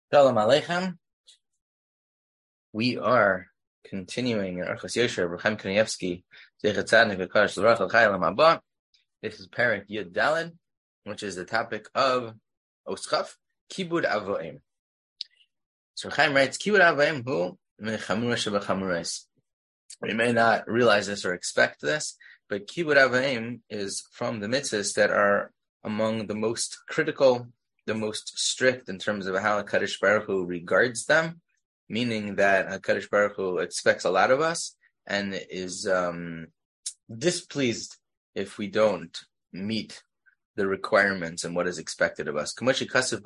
Shalom Aleichem. We are continuing in Orchos Yosher, Chaim Kanievsky, Zeichat Tzaddik V'Kadosh L'Rach L'Chai L'Olam Haba. This is Perek Yud Daled, which is the topic of Oschaf, Kibud Avoim. So Chaim writes, Kibud Avoim hu Mechamura Shebechamurais. We may not realize this or expect this, but Kibud Avoim is from the mitzvahs that are among the most critical, the most strict in terms of how HaKadosh Baruch Hu regards them, meaning that HaKadosh Baruch Hu expects a lot of us and is displeased if we don't meet the requirements and what is expected of us. If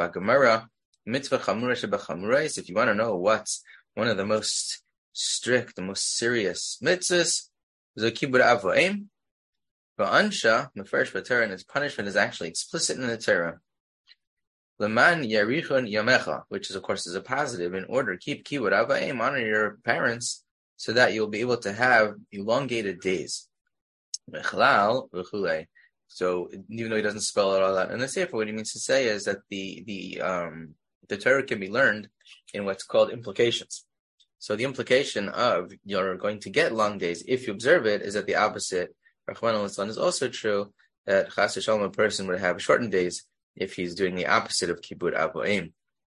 you want to know what's one of the most strict, the most serious mitzvahs, Kibud Avoim, Ba'ansha, Mefresh B'Torah, and its punishment is actually explicit in the Torah. Leman Yarichon Yamecha, which is, of course, is a positive. In order, keep Kibud Avoim, honor your parents, so that you'll be able to have elongated days. Mechlal v'chulei. So, even though he doesn't spell it all out in the Sefer, what he means to say is that the Torah can be learned in what's called implications. So, the implication of you're going to get long days if you observe it is that the opposite. Rachmana litzlan is also true that Chas v'Shalom, a person would have shortened days if he's doing the opposite of Kibud Avoim.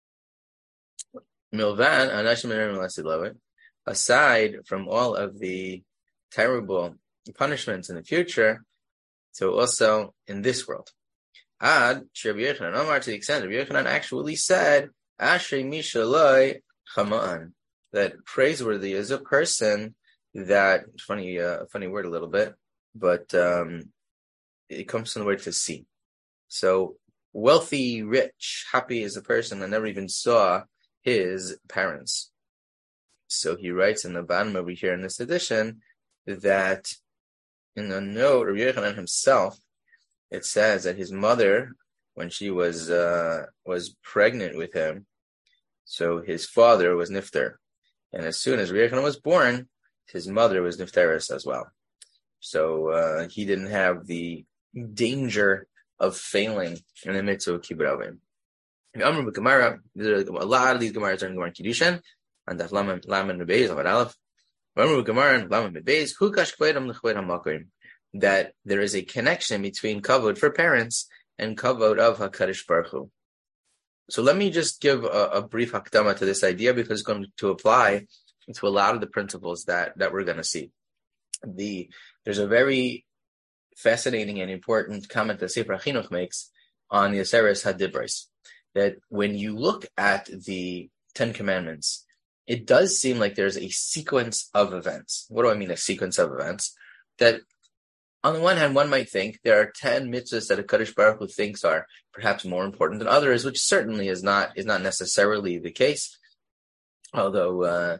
Milvan, aside from all of the terrible punishments in the future, so also in this world. Ad Rabbi Yochanan Omar, to the extent that Rabbi Yochanan actually said, Ashrei Mishaloi Chamaan, that praiseworthy is a person that, funny word a little bit, but it comes from the word to see. So, wealthy, rich, happy is a person that never even saw his parents. So he writes in the bottom over here in this edition that in the note, Rabbi Yochanan himself, it says that his mother, when she was pregnant with him, so his father was nifter, and as soon as Rabbi Yochanan was born, his mother was nifteris as well. So he didn't have the danger of failing in the mitzvah of Kibud Avoim. A lot of these Gemaras are in Gemara Kiddushin, and Daf Lamed Beis Amud Aleph. That there is a connection between kavod for parents and kavod of HaKadosh Baruch Hu. So let me just give a brief hakdama to this idea because it's going to apply to a lot of the principles that we're going to see. There's a very fascinating and important comment that Sefer HaChinuch makes on the Aseres HaDibros, that when you look at the Ten Commandments, it does seem like there's a sequence of events. What do I mean, a sequence of events? That on the one hand, one might think there are 10 mitzvahs that HaKadosh Baruch Hu thinks are perhaps more important than others, which certainly is not necessarily the case. Although,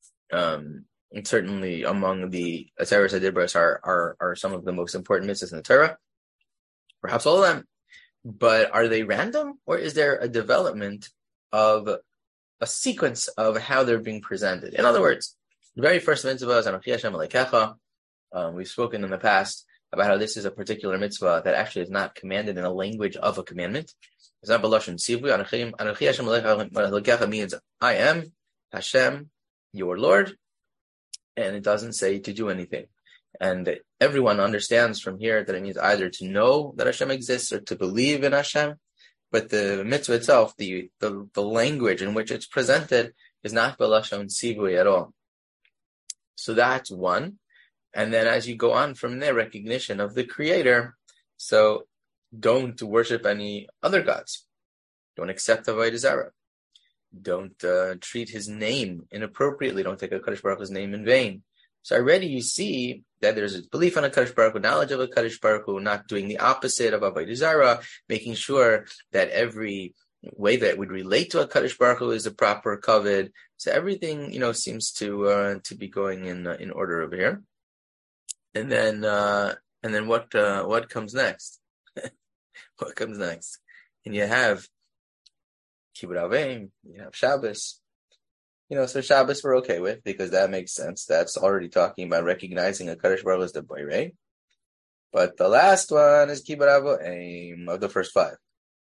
and certainly among the Aseres HaDibros are some of the most important mitzvahs in the Torah, perhaps all of them. But are they random, or is there a development of a sequence of how they're being presented? In other words, the very first mitzvah is Anochi Hashem Elokecha. We've spoken in the past about how this is a particular mitzvah that actually is not commanded in a language of a commandment. It's not B'lashon Tzivui. Anochi Hashem Elokecha means I am Hashem, your Lord. And it doesn't say to do anything. And everyone understands from here that it means either to know that Hashem exists or to believe in Hashem. But the mitzvah itself, the language in which it's presented, is not B'lashon Tzivui at all. So that's one. And then as you go on from there, recognition of the Creator. So don't worship any other gods. Don't accept Avodah Zarah. Don't treat his name inappropriately. Don't take HaKadosh Baruch Hu's name in vain. So already you see that there's a belief in HaKadosh Baruch Hu, knowledge of HaKadosh Baruch Hu, not doing the opposite of Avodah Zarah, making sure that every way that would relate to HaKadosh Baruch Hu is the proper kavod. So everything, seems to be going in order over here. And then what comes next? What comes next? And you have Kibud Avoim, you have Shabbos. So Shabbos we're okay with because that makes sense. That's already talking about recognizing HaKadosh Baruch Hu as the Borei. But the last one is Kibud Avoim of the first five.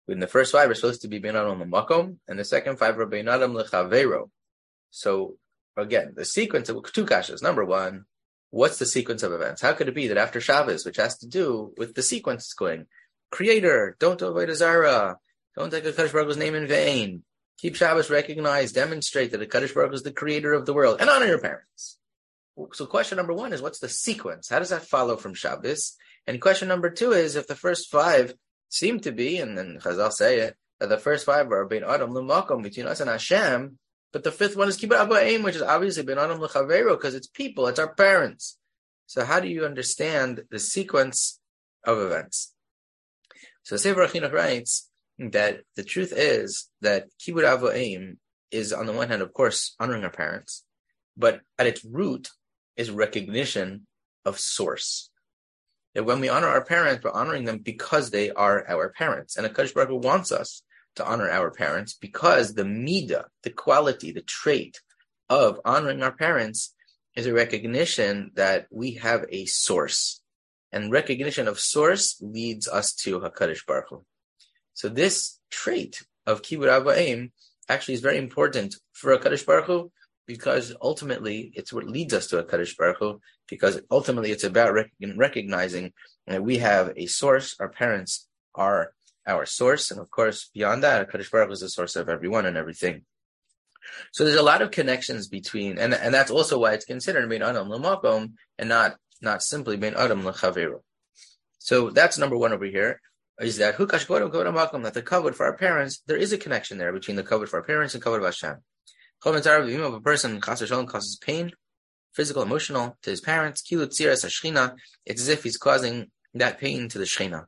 When the first 5 are supposed to be Ben Adam L'Makom, and the second 5 are Ben Adam L'Chavero. So again, the sequence of 2 kashas. Number 1, what's the sequence of events? How could it be that after Shabbos, which has to do with the sequence it's going, Creator, don't avoid a Zara, don't take a Kadosh Baruch Hu's name in vain, keep Shabbos recognized, demonstrate that the Kadosh Baruch Hu is the creator of the world, and honor your parents. So question number 1 is, what's the sequence? How does that follow from Shabbos? And question number 2 is, if the first 5 seem to be, and then Chazal say it, that the first 5 are Ben Adam L'Makom, between us and Hashem, but the 5th one is Kibbut Abba Aim, which is obviously Ben Adam L'Chavero, because it's people, it's our parents. So how do you understand the sequence of events? So Sefer HaChinuch writes that the truth is that Kibbut Abba Aim is, on the one hand, of course, honoring our parents, but at its root is recognition of source. That when we honor our parents, we're honoring them because they are our parents. And HaKadosh Baruch Hu wants us to honor our parents because the midah, the quality, the trait of honoring our parents is a recognition that we have a source. And recognition of source leads us to HaKadosh Baruch Hu. So this trait of Kibbut Abba Aim actually is very important for HaKadosh Baruch Hu, because ultimately it's what leads us to HaKadosh Baruch Hu, because ultimately it's about recognizing that we have a source, our parents are our source, and of course, beyond that, HaKadosh Baruch Hu is the source of everyone and everything. So there's a lot of connections between, and that's also why it's considered Ben Adam L'Makom and not simply Ben Adam L'Chavero. So that's number 1 over here, is that Hukash Kodem Kavod HaMakom, that the kavod for our parents, there is a connection there between the kavod for our parents and kavod of Hashem. Chometz of a person Chas v'Shalom causes pain, physical, emotional, to his parents. Kilu tziras hashchina, it's as if he's causing that pain to the Shechina.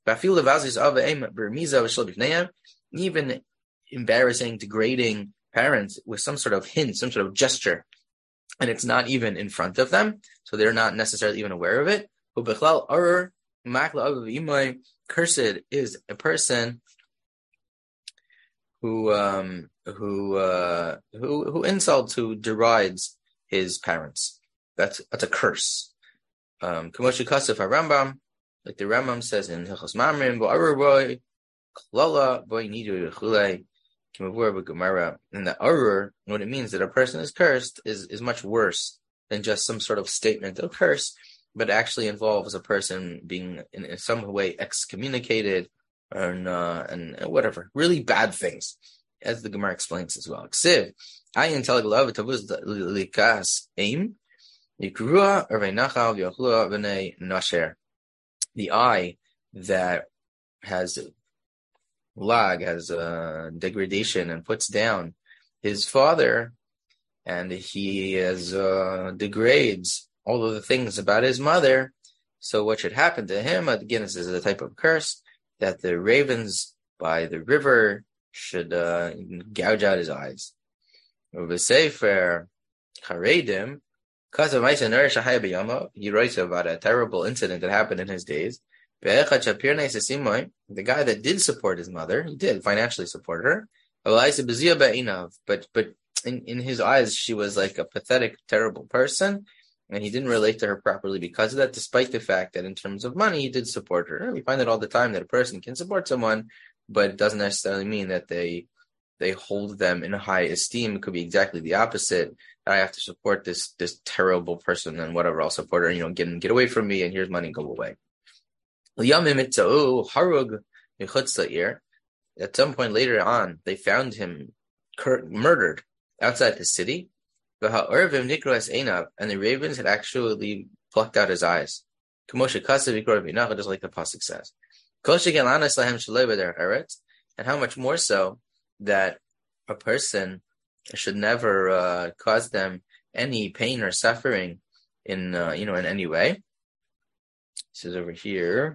Even embarrassing, degrading parents with some sort of hint, some sort of gesture, and it's not even in front of them, so they're not necessarily even aware of it. Cursed is a person who insults, who derides his parents. That's a curse. Kamoshi Kasef Rambam, like the Rambam says in Hilchos Mamrim, Bo'arur boy, Klala boy nidu chulei, Kimavur b'Gemara. And the arur, what it means that a person is cursed, is much worse than just some sort of statement of curse, but actually involves a person being in some way excommunicated and whatever, really bad things, as the Gemara explains as well. Ksiv, ayin teleglav tavuz likas aim, yikrua erveinachal v'yachlua v'nei nasher. The eye that has lag, has degradation, and puts down his father, and he degrades all of the things about his mother. So what should happen to him? Again, this is a type of curse, that the ravens by the river should gouge out his eyes. Over Sefer Charedim, he writes about a terrible incident that happened in his days. The guy that did support his mother, he did financially support her, but in his eyes, she was like a pathetic, terrible person, and he didn't relate to her properly because of that, despite the fact that in terms of money, he did support her. We find it all the time that a person can support someone, but it doesn't necessarily mean that they hold them in high esteem. It could be exactly the opposite. I have to support this terrible person, and whatever, I'll support her, get away from me, and here's money, go away. At some point later on, they found him murdered outside the city, and the ravens had actually plucked out his eyes, just like the pasuk says. And how much more so that a person should never cause them any pain or suffering in any way. It says over here.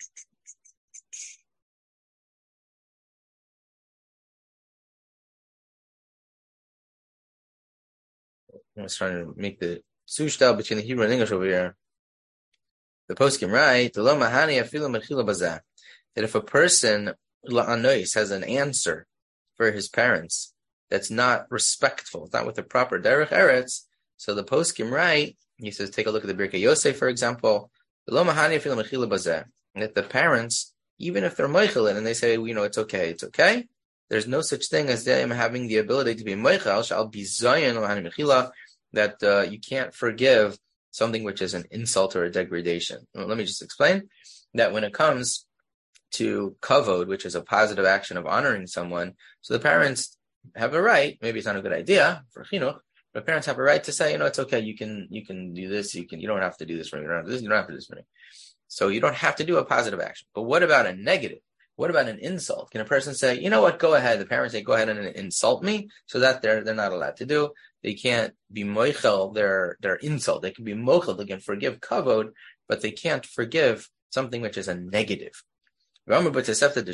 I was trying to make the sushtal between the Hebrew and English over here. The poskim write, that if a person la'anois has an answer for his parents that's not respectful, it's not with the proper derech eretz, so the poskim write, he says, take a look at the Birkei Yosef, for example, that the parents even if they're moichel and they say, it's okay. There's no such thing as them having the ability to be moichel, shall be zayin that you can't forgive something which is an insult or a degradation. Well, let me just explain that when it comes to kavod, which is a positive action of honoring someone, so the parents have a right. Maybe it's not a good idea for chinuch, but parents have a right to say, it's okay. You can do this. You don't have to do this for me. You don't have to do this. You don't have to do this for me. So you don't have to do a positive action. But what about a negative? What about an insult? Can a person say, you know what? Go ahead. The parents say, go ahead and insult me. So that they're not allowed to do. They can't be moichel their insult. They can be moichel. They can forgive kavod, but they can't forgive something which is a negative. They asked Rabbi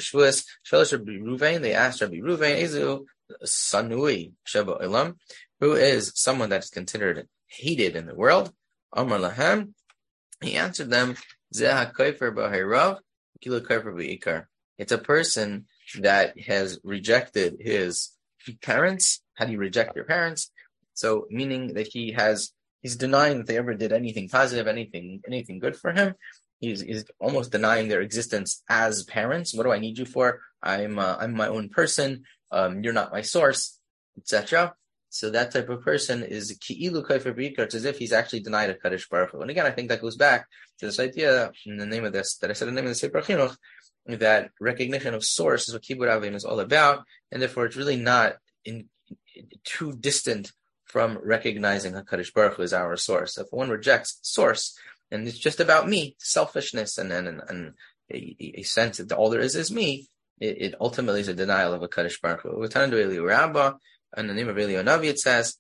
Ruvain, Ezu Sanui Sheba Ilam, who is someone that is considered hated in the world. Amar Lahem, he answered them, Zeh HaKofer B'Hayrav, Kilo Kofer B'Ikar. It's a person that has rejected his parents. How do you reject your parents? So, meaning that he's denying that they ever did anything positive, anything good for him. He's almost denying their existence as parents. What do I need you for? I'm my own person. You're not my source, etc. So that type of person is ki'ilu kaifer b'ikar. It's as if he's actually denied a Kadosh Baruch Hu. And again, I think that goes back to this idea in the name of this that I said in the name of the Sefer Chinuch, that recognition of source is what Kibbud Avim is all about, and therefore it's really not too distant from recognizing HaKadosh Baruch Hu as our source. If one rejects source, and it's just about me, selfishness, and a sense that all there is me, it ultimately is a denial of HaKadosh Baruch Hu. With Tanu Eliyahu Rabbah, in the name of Eliyahu Navi, it says,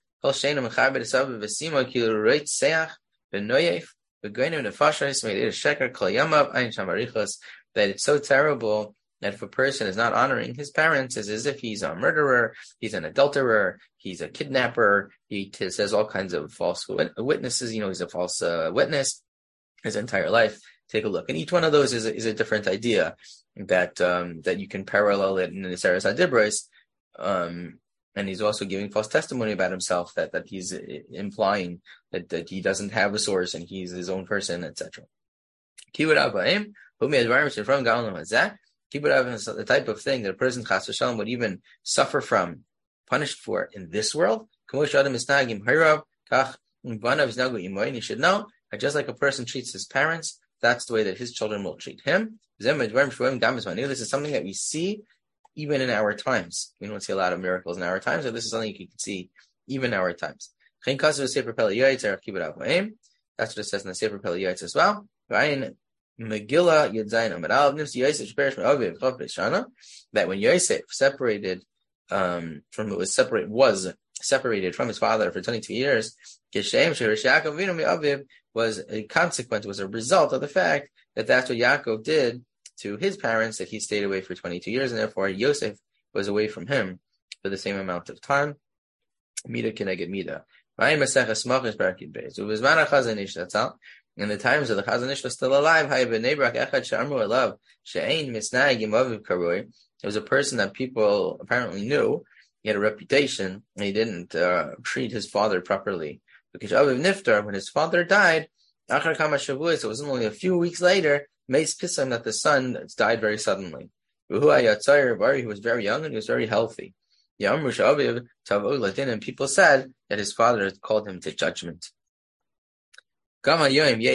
that it's so terrible that if a person is not honoring his parents, it's as if he's a murderer, he's an adulterer, he's a kidnapper, he says all kinds of false witnesses, he's a false witness his entire life. Take a look. And each one of those is a different idea that you can parallel it in the Seres HaDibros. And he's also giving false testimony about himself that he's implying that he doesn't have a source and he's his own person, etc. Kibbud Avim, Kibbud Avim is the type of thing that a person chas v'shalom would even suffer from, punished for in this world. You should know that just like a person treats his parents, that's the way that his children will treat him. This is something that we see even in our times. We don't see a lot of miracles in our times, so this is something you can see even in our times. That's what it says in the Sefer Pele Yaitz as well. Megillah Yedzayin Amar Aleph Nimsi Yosef Sheperish Me'aviv Chav B'Shana, that when Yosef was separated from his father for 22 years, Geshem Sherish Yaakov Vinu Me'aviv was a consequence, was a result of the fact that that's what Yaakov did to his parents, that he stayed away for 22 years, and therefore Yosef was away from him for the same amount of time. Mida Keneged Mida. In the times of the Chazon Ish was still alive, it was a person that people apparently knew. He had a reputation, and he didn't treat his father properly. Because Aviv Niftar, when his father died, so it was only a few weeks later, Meis Pisam, that the son died very suddenly. He was very young and he was very healthy. And people said that his father had called him to judgment. Even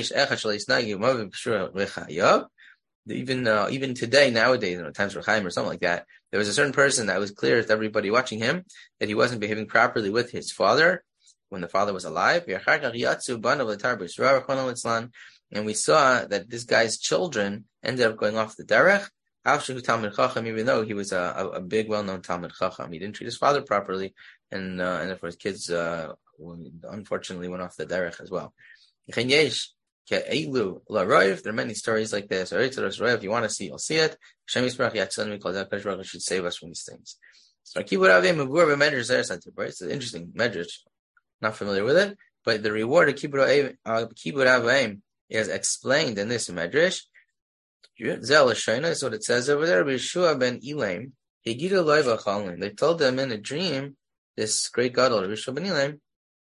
today, nowadays, in times for Chaim or something like that, there was a certain person that was clear to everybody watching him that he wasn't behaving properly with his father when the father was alive. And we saw that this guy's children ended up going off the derech, even though he was a big, well-known Talmid Chacham. He didn't treat his father properly, and therefore his kids unfortunately went off the derech as well. There are many stories like this. If you want to see, you'll see it. Should save us from these things. So it's an interesting medrash. Not familiar with it, but the reward of Kibbud Avim is explained in this medrash. Is what it says over there. Yeshua ben Elaim, they told them in a dream, this great gadol, Yeshua ben Elaim,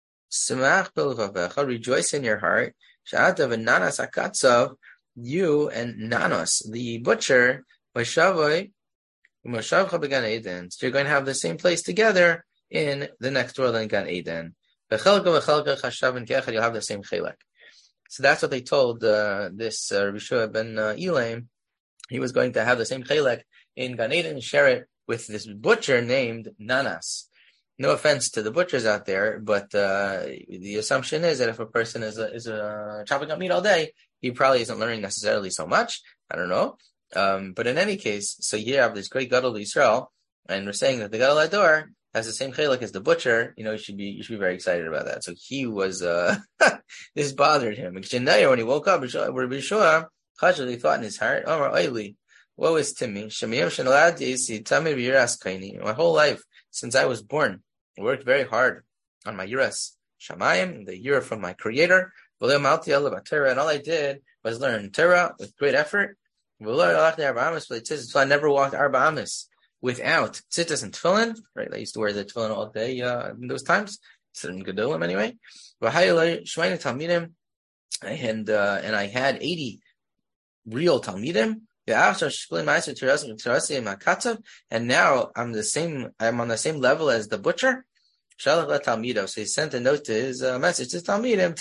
rejoice in your heart. You and Nanos, the butcher, So you're going to have the same place together in the next world in Gan Eden. You'll have the same chelek. So that's what they told this Rabbi Shua ben Elaim. He was going to have the same chelek in Gan Eden, share it with this butcher named Nanas. No offense to the butchers out there, but the assumption is that if a person is chopping up meat all day, he probably isn't learning necessarily so much. I don't know. But in any case, so you have this great Gadol Yisrael, and we're saying that the Gadol Ador has the same chilek as the butcher. You should be very excited about that. So he was this bothered him. When he woke up, Rabbi Shua he thought in his heart, "Omar Oili, woe is to me. My whole life since I was born, I worked very hard on my yiras shamayim, the year from my Creator, and all I did was learn Torah with great effort. So I never walked Arba Amis without tzitzis and tefillin. Right, I used to wear the tefillin all day in those times. In Gedolim anyway. And I had 80 real talmidim. And now I'm on the same level as the butcher. So he sent a note to his message to talmidim.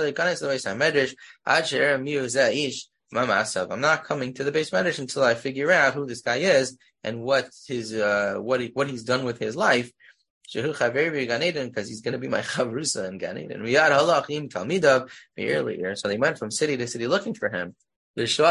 I'm not coming to the base medrash until I figure out who this guy is and what he's done with his life. Because he's going to be my chavrusa in Gan Eden. So they went from city to city looking for him. They asked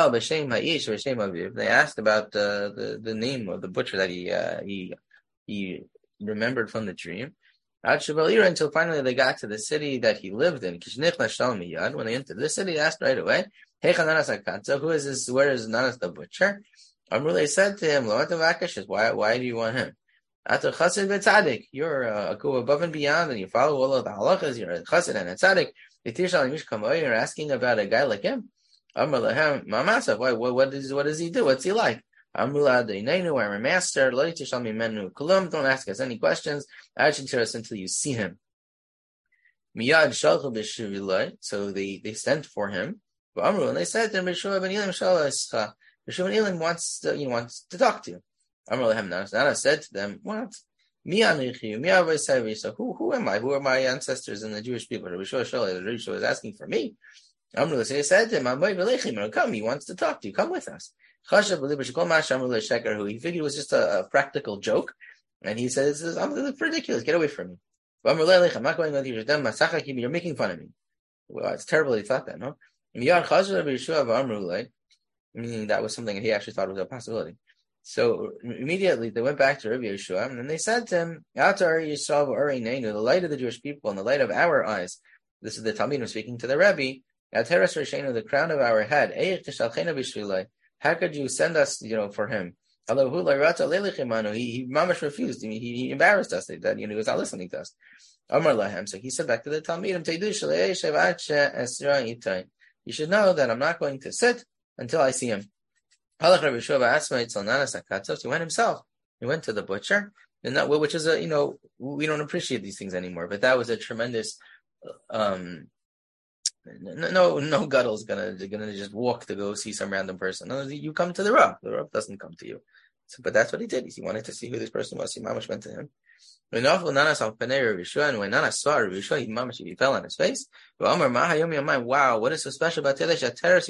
about the name of the butcher that he remembered from the dream. Until finally they got to the city that he lived in. When they entered the city, they asked right away, who is this? Where is Nanas the butcher? They said to him, why do you want him? You're go above and beyond, and you follow all of the halachas. You're a chassid and a tzaddik. You're asking about a guy like him. What does he do? What's he like? I'm a master. Don't ask us any questions. Us until you see him. So they sent for him. And they said to him, Rishua ben Elim wants to talk to you. Nana said to them, what? Who am I? Who are my ancestors and the Jewish people? Rishua was asking for me. They said to him, come, he wants to talk to you. Come with us. He figured it was just a practical joke. And he says, it's ridiculous. Get away from me. I'm not going with you. You're making fun of me. Well, it's terrible he thought that, no? Meaning that was something that he actually thought was a possibility. So immediately they went back to Rabbi Yeshua and they said to him, the light of the Jewish people and the light of our eyes. This is the Talmidim speaking to the Rebbe. The crown of our head. How could you send us, for him? He mamash refused. He embarrassed us that he was not listening to us. So he said back to the Talmidim, you should know that I'm not going to sit until I see him. So he went himself. He went to the butcher, and that, which is we don't appreciate these things anymore. But that was a tremendous. No Gadol's gonna just walk to go see some random person. No, you come to the Rav. The Rav doesn't come to you. So, but that's what he did. He wanted to see who this person was. He mamash went to him. And when Nana saw Rabbi Yeshua, he fell on his face. Wow, what is so special about Teresh?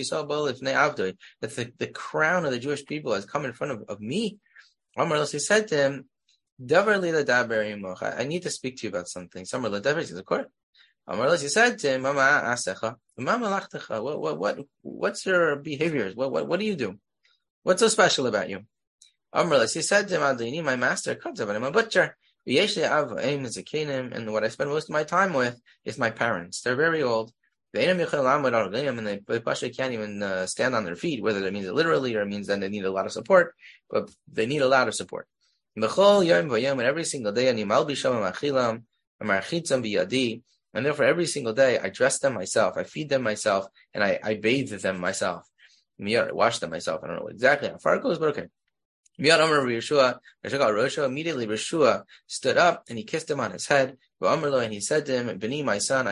That the crown of the Jewish people has come in front of me. He said to him, I need to speak to you about something. He says, of course. He said to him, what's your behaviors? What do you do? What's so special about you? He said to him, my master comes up, and I'm a butcher. And what I spend most of my time with is my parents. They're very old. And they can't even stand on their feet, whether that means it literally or it means that they need a lot of support, but they need a lot of support. And every single day, and therefore every single day I dress them myself, I feed them myself, and I bathe them myself. I wash them myself. I don't know exactly how far it goes, but okay. Immediately Yeshua stood up and he kissed him on his head. And he said to him, B'ni, my son,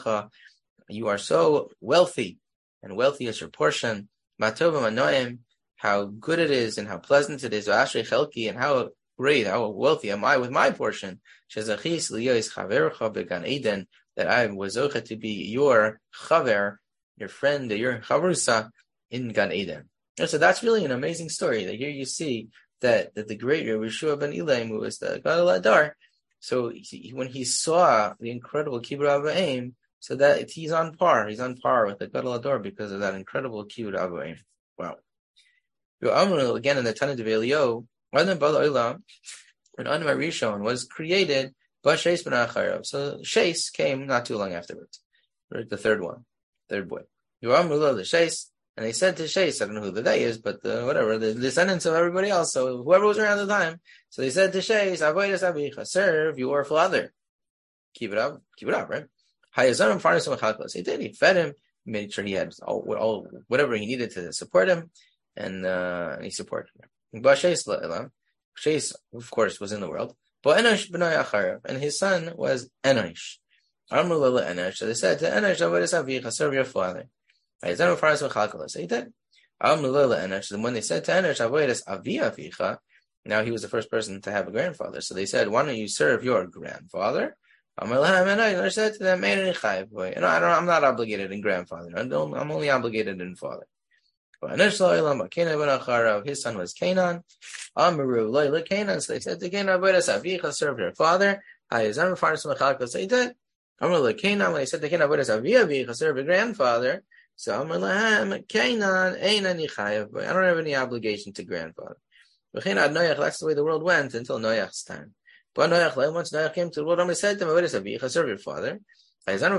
you are so wealthy, and wealthy is your portion. how good it is and how pleasant it is, Ashrei Chelki, and how great, how wealthy am I with my portion, Shezachis liyos chavercha began Eden, that I was zocha to be your chaver, your friend, your chavrusa in Gan Eden. And so that's really an amazing story. That here you see that the great Rabbi Yeshua ben Elaim, who was the Gadol Adar, so when he saw the incredible Kibbud Avayim, so that he's on par with the Gadol Adar because of that incredible Kibbud Avayim. Wow. Again in the Tanna Devei Eliyahu, when Adam Rishon was created, Shais ben Acharav. So Shais came not too long afterwards. The third boy. The Shais, and they said to Shais, I don't know who the day is, but the descendants of everybody else, so whoever was around at the time, so they said to Shais, Avodas Avicha, serve your father. Keep it up, right? Hayazarim Farnasim Chalkos. He did, he fed him, made sure he had all whatever he needed to support him, and he supported him. But Shais, of course, was in the world. But Enosh b'nai Acharav, and his son was Enosh. Amru Lila Enosh. So they said to Enosh, Avodas Avicha, serve your father. So he did. And when they said to Enosh, Avodas Avi Avicha, now he was the first person to have a grandfather. So they said, why don't you serve your grandfather? Enosh said to them, I'm not obligated in grandfather. I'm only obligated in father. His son was Canaan. So they said to Canaan, serve your father. So he did. When they said to Canaan, serve your grandfather. So Canaan, I don't have any obligation to grandfather. That's the way the world went until Noach's time. But once Noach came to the world, said to him, serve your father. They did.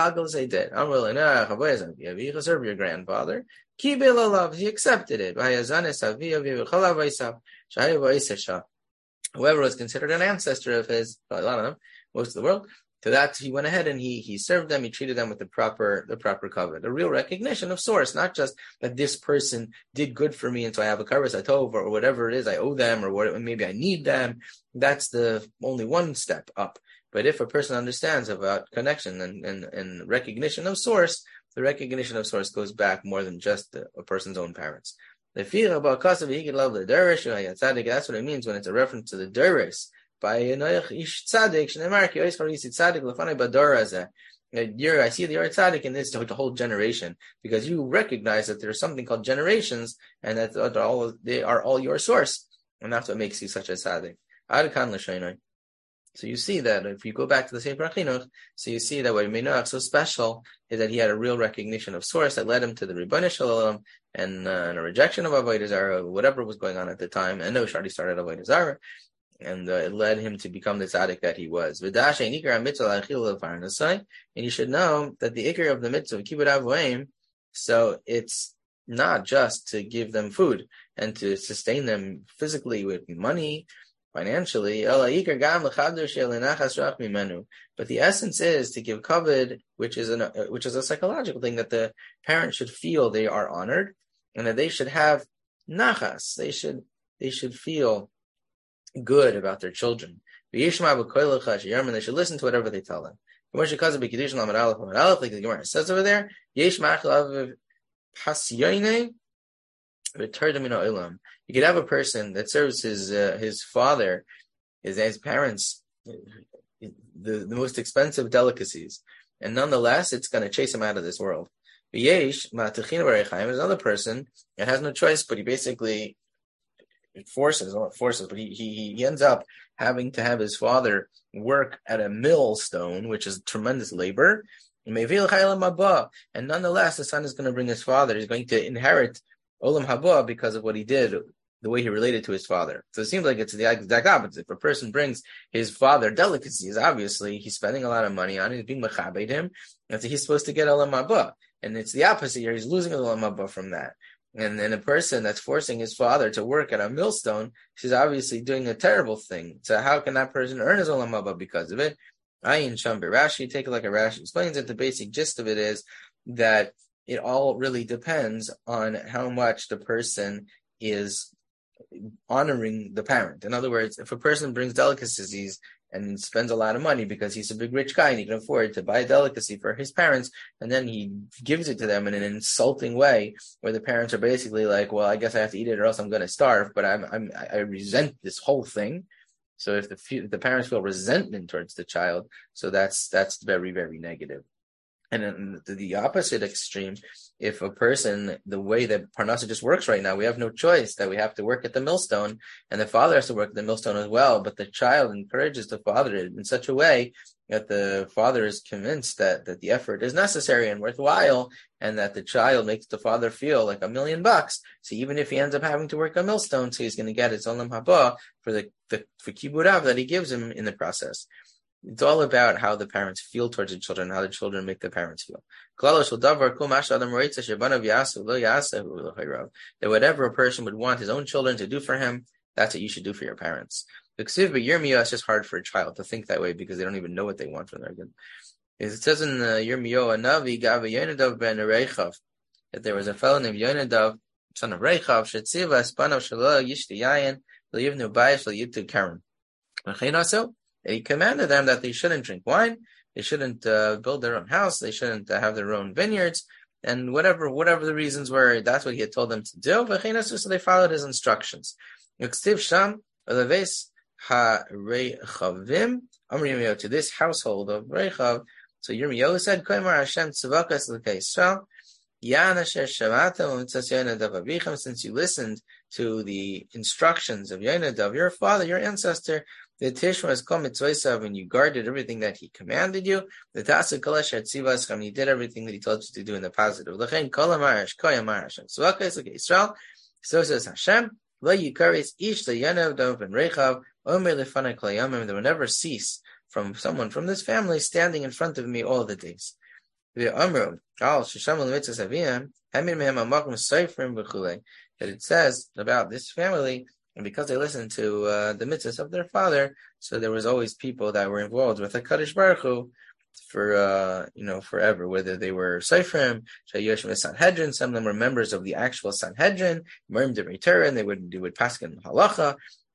Serve your grandfather. He accepted it. Whoever was considered an ancestor of his, a lot of them, most of the world, to that he went ahead and he served them. He treated them with the proper cover, the real recognition of source, not just that this person did good for me and so I have a karas atov or whatever it is I owe them or maybe I need them. That's the only one step up. But if a person understands about connection and recognition of source, the recognition of source goes back more than just a person's own parents. The fear about kasav he could love the derish. That's what it means when it's a reference to the derish. By Noach ish tzaddik shneimar ki ois charisi tzaddik lefanei bador hazeh. I see the tzaddik in this the whole generation because you recognize that there's something called generations and that they are all your source, and that's what makes you such a tzaddik. Ad kan l'shaynai. So you see that if you go back to the Sefer Chinuch, so you see that what made Noach so special is that he had a real recognition of source that led him to the Ribbon Shalom and a rejection of Avodah Zarah, whatever was going on at the time. And Noach already started Avodah Zarah, and it led him to become the tzaddik that he was. And you should know that the ikar of the mitzvah of Kibbud Avayim, so it's not just to give them food and to sustain them physically with money, financially, but the essence is to give kavod, which is a psychological thing, that the parents should feel they are honored and that they should have nachas. They should feel good about their children. They should listen to whatever they tell them. Like the Gemara says over there, you could have a person that serves his father, his parents, the most expensive delicacies, and nonetheless, it's going to chase him out of this world. There's another person that has no choice, but he basically forces, but he ends up having to have his father work at a millstone, which is tremendous labor. And nonetheless, the son is going to bring his father. He's going to inherit Olam Haba because of what he did, the way he related to his father. So it seems like it's the exact opposite. If a person brings his father delicacies, obviously he's spending a lot of money on it, he's being machabed him, and so he's supposed to get Olam Haba. And it's the opposite here, he's losing Olam Haba from that. And then a person that's forcing his father to work at a millstone, she's obviously doing a terrible thing. So how can that person earn his Olam Haba because of it? Ayin Sham Rashi, take a look at Rashi, explains that the basic gist of it is that it all really depends on how much the person is honoring the parent. In other words, if a person brings delicacies and spends a lot of money because he's a big rich guy and he can afford to buy a delicacy for his parents, and then he gives it to them in an insulting way where the parents are basically like, well, I guess I have to eat it or else I'm going to starve, but I resent this whole thing. So if the parents feel resentment towards the child, so that's very, very negative. And in the opposite extreme, if a person, the way that Parnasa just works right now, we have no choice, that we have to work at the millstone, and the father has to work at the millstone as well, but the child encourages the father in such a way that the father is convinced that the effort is necessary and worthwhile, and that the child makes the father feel like $1 million. So even if he ends up having to work a millstone, so he's going to get his olam haba for kibbud av that he gives him in the process. It's all about how the parents feel towards the children, how the children make the parents feel. That whatever a person would want his own children to do for him, that's what you should do for your parents. It's just hard for a child to think that way because they don't even know what they want from their good. It says in Yirmiyahu Navi, Yonadav ben Rechav, that there was a fellow named Yonadav, son of Rechav, Shetziva, Spanav Shalom, Yishti Yayin, Liyivnu Bayis, Liyitu Karen. And he commanded them that they shouldn't drink wine, they shouldn't build their own house, they shouldn't have their own vineyards, and whatever the reasons were, that's what he had told them to do. So they followed his instructions. To this household of Rechav, so Yirmiyahu said, since you listened to the instructions of Yonadav, your father, your ancestor, the Tishma has come mitzvah, and you guarded everything that he commanded you. The Tasa Kalash at Sivas, and you did everything that he told you to do in the positive. L'chein kol amarash koyamar Hashem. So says Hashem, lo yikares ish leYonadav ben Rechav omer lefanei kol hayamim. They will never cease from someone from this family standing in front of me all the days. That it says about this family, and because they listened to the mitzvahs of their father, so there was always people that were involved with HaKadosh Baruch Hu for forever. Whether they were Seifrim, Shayoshim Sanhedrin, some of them were members of the actual Sanhedrin, Merim Divrei Torah, and they would paskin halacha.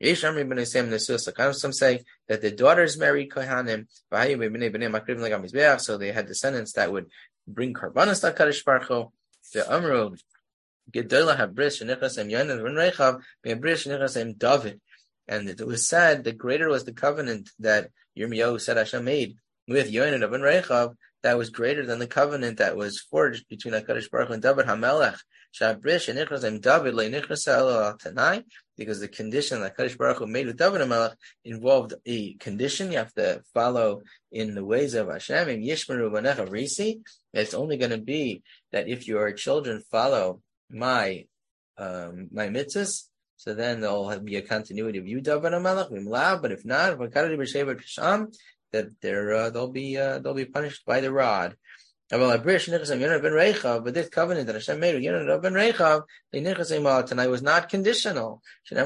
Some say that the daughters married Kohanim, so they had descendants that would bring karbanos to HaKadosh Baruch Hu. The Amru Gedolah habris shenichasem Yonadav ben Rechav be'abris shenichasem David, and it was said the greater was the covenant that Yirmiyahu said Hashem made with Yonadav ben Rechav, that was greater than the covenant that was forged between HaKadosh Baruch Hu and David HaMelech. Shabris shenichasem David le'nichasa elo tanai, because the condition that HaKadosh Baruch Hu made with David HaMelech involved a condition. You have to follow in the ways of Hashem. Im yishmeru banecha risi. It's only going to be that if your children follow my mitzvahs, so then there'll be a continuity of you, David HaMelech. But if not, that they'll be punished by the rod. But this covenant that Hashem made with Yonadav ben Rechav, tonight was not conditional.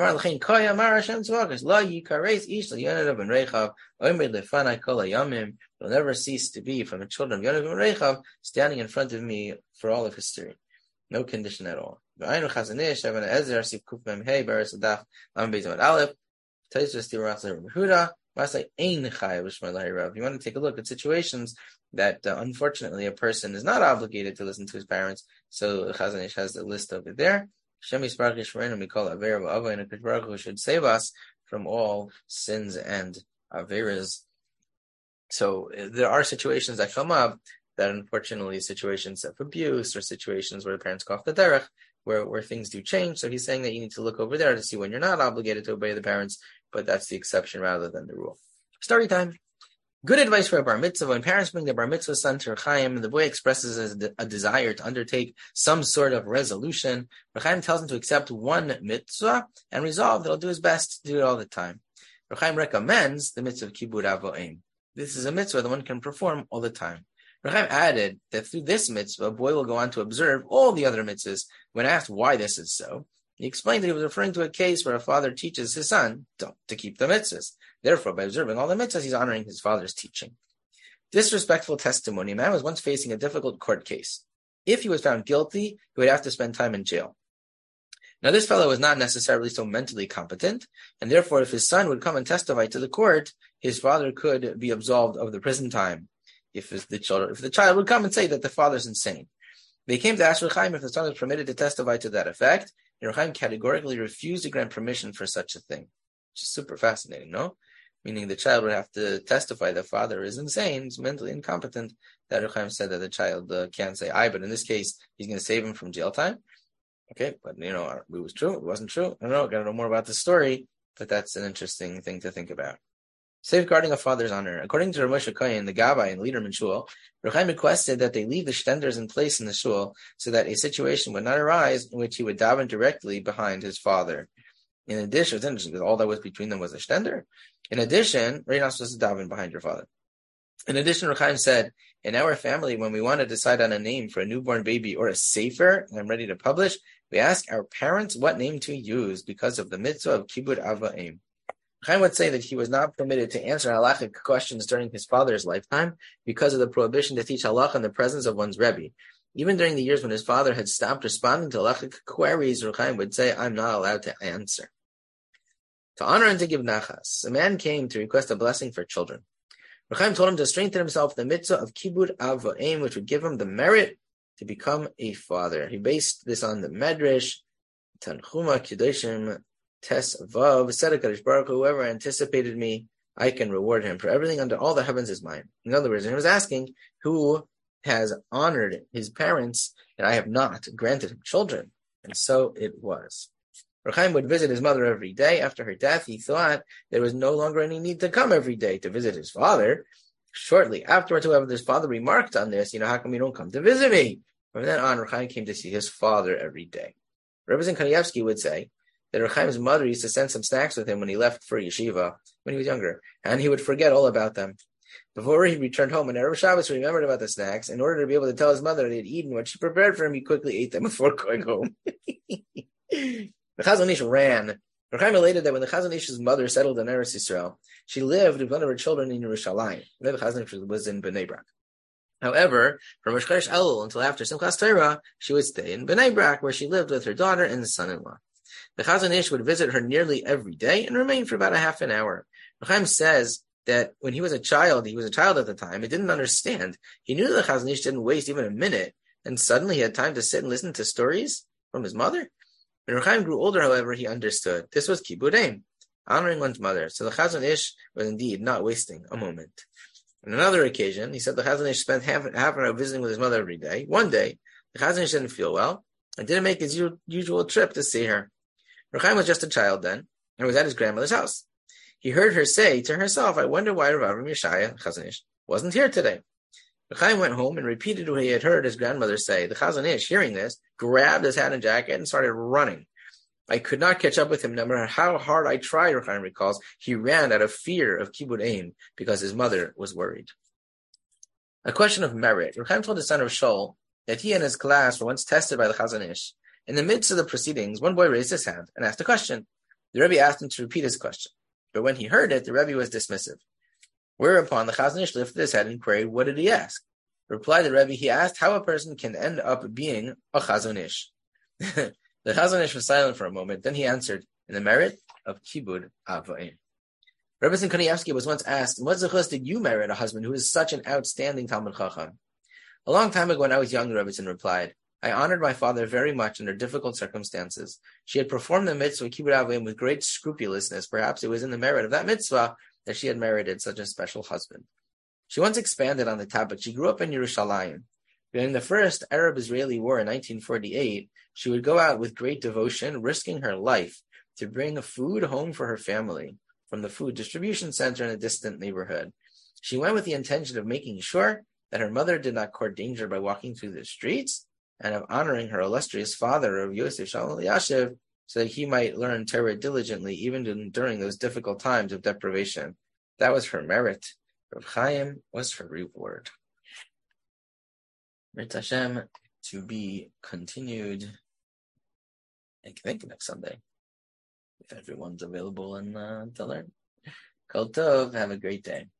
Will never cease to be from the children of Yonadav ben Rechav standing in front of me for all of history. No condition at all. If you want to take a look at situations that unfortunately a person is not obligated to listen to his parents, so Chazon Ish has the list over there. We call it Baruch Hu should save us from all sins and averas. So there are situations that come up that unfortunately situations of abuse or situations where the parents go off the derech, where things do change. So he's saying that you need to look over there to see when you're not obligated to obey the parents, but that's the exception rather than the rule. Story time. Good advice for a bar mitzvah. When parents bring their bar mitzvah son to Rechaim, the boy expresses a desire to undertake some sort of resolution. Rechaim tells him to accept one mitzvah and resolve that he'll do his best to do it all the time. Rechaim recommends the mitzvah of kibbud av v'oim. This is a mitzvah that one can perform all the time. Rechaim added that through this mitzvah, a boy will go on to observe all the other mitzvahs. When asked why this is so, he explained that he was referring to a case where a father teaches his son to keep the mitzvahs. Therefore, by observing all the mitzvahs, he's honoring his father's teaching. Disrespectful testimony. A man was once facing a difficult court case. If he was found guilty, he would have to spend time in jail. Now, this fellow was not necessarily so mentally competent, and therefore, if his son would come and testify to the court, his father could be absolved of the prison time. If the child would come and say that the father's insane. They came to ask Reb Chaim if the son was permitted to testify to that effect, and Reb Chaim categorically refused to grant permission for such a thing. Which is super fascinating, no? Meaning the child would have to testify the father is insane, is mentally incompetent. That Reb Chaim said that the child can't say I, but in this case, he's going to save him from jail time. Okay, but it was true, it wasn't true. I don't know, got to know more about the story, but that's an interesting thing to think about. Safeguarding a father's honor. According to Rav Moshe Kohen, the Gabbai and leader in Shul, Reb Chaim requested that they leave the shtenders in place in the Shul so that a situation would not arise in which he would daven directly behind his father. In addition, it's interesting because all that was between them was a shtender. In addition, you're not supposed to daven behind your father. In addition, Reb Chaim said, in our family, when we want to decide on a name for a newborn baby or a sefer, and I'm ready to publish, we ask our parents what name to use because of the mitzvah of Kibud Av V'Em. Chaim would say that he was not permitted to answer halachic questions during his father's lifetime because of the prohibition to teach halakha in the presence of one's rebbe. Even during the years when his father had stopped responding to halachic queries, Chaim would say, I'm not allowed to answer. To honor and to give nachas, a man came to request a blessing for children. Chaim told him to strengthen himself in the mitzvah of Kibud Av V'Em, which would give him the merit to become a father. He based this on the Medrash, Tanchuma Kedoshim Tes Vav, said HaKadosh Baruch Hu, whoever anticipated me, I can reward him, for everything under all the heavens is mine. In other words, he was asking who has honored his parents, and I have not granted him children. And so it was. Reb Chaim would visit his mother every day. After her death, he thought there was no longer any need to come every day to visit his father. Shortly afterwards, however, his father remarked on this, how come you don't come to visit me? From then on, Reb Chaim came to see his father every day. Rebbe Kanievsky would say that Reb Chaim's mother used to send some snacks with him when he left for yeshiva when he was younger, and he would forget all about them. Before he returned home on Erev Shabbos, he remembered about the snacks. In order to be able to tell his mother that he had eaten what she prepared for him, he quickly ate them before going home. The Chazon Ish ran. Reb Chaim related that when the Chazon Ish's mother settled in Eretz Yisrael, she lived with one of her children in Yerushalayim. The Chazon Ish was in Bnei Brak. However, from Rosh Chodesh Elul until after Simchas Torah, she would stay in Bnei Brak, where she lived with her daughter and son-in-law. The Chazon Ish would visit her nearly every day and remain for about a half an hour. Reb Chaim says that when he was a child at the time, he didn't understand. He knew that the Chazon Ish didn't waste even a minute, and suddenly he had time to sit and listen to stories from his mother. When Reb Chaim grew older, however, he understood. This was Kibud Eim, honoring one's mother. So the Chazon Ish was indeed not wasting a moment. On another occasion, he said the Chazon Ish spent half an hour visiting with his mother every day. One day, the Chazon Ish didn't feel well and didn't make his usual trip to see her. Reb Chaim was just a child then and was at his grandmother's house. He heard her say to herself, I wonder why Rav Avram Yeshaya, Chazon Ish, wasn't here today. Reb Chaim went home and repeated what he had heard his grandmother say. The Chazon Ish, hearing this, grabbed his hat and jacket and started running. I could not catch up with him no matter how hard I tried, Reb Chaim recalls. He ran out of fear of Kibud Eim because his mother was worried. A question of merit. Reb Chaim told his son of Shaul that he and his class were once tested by the Chazon Ish. In the midst of the proceedings, one boy raised his hand and asked a question. The Rebbe asked him to repeat his question. But when he heard it, the Rebbe was dismissive. Whereupon the Chazon Ish lifted his head and queried, what did he ask? Replied the Rebbe, he asked how a person can end up being a Chazon Ish. The Chazon Ish was silent for a moment. Then he answered, in the merit of Kibud Av V'Em. Rebbe Kanievsky was once asked, what zechus did you merit a husband who is such an outstanding Talmid Chacham? A long time ago when I was young, Rebbe replied, I honored my father very much under difficult circumstances. She had performed the mitzvah of Kibud Av V'Em with great scrupulousness. Perhaps it was in the merit of that mitzvah that she had merited such a special husband. She once expanded on the topic. She grew up in Yerushalayim. During the first Arab-Israeli war in 1948, she would go out with great devotion, risking her life to bring food home for her family from the food distribution center in a distant neighborhood. She went with the intention of making sure that her mother did not court danger by walking through the streets and of honoring her illustrious father of Yosef Shalom Elyashiv so that he might learn Torah diligently even during those difficult times of deprivation. That was her merit. Reb Chaim was her reward. Mirz Hashem, to be continued, I think next Sunday, if everyone's available and to learn. Kol Tov, have a great day.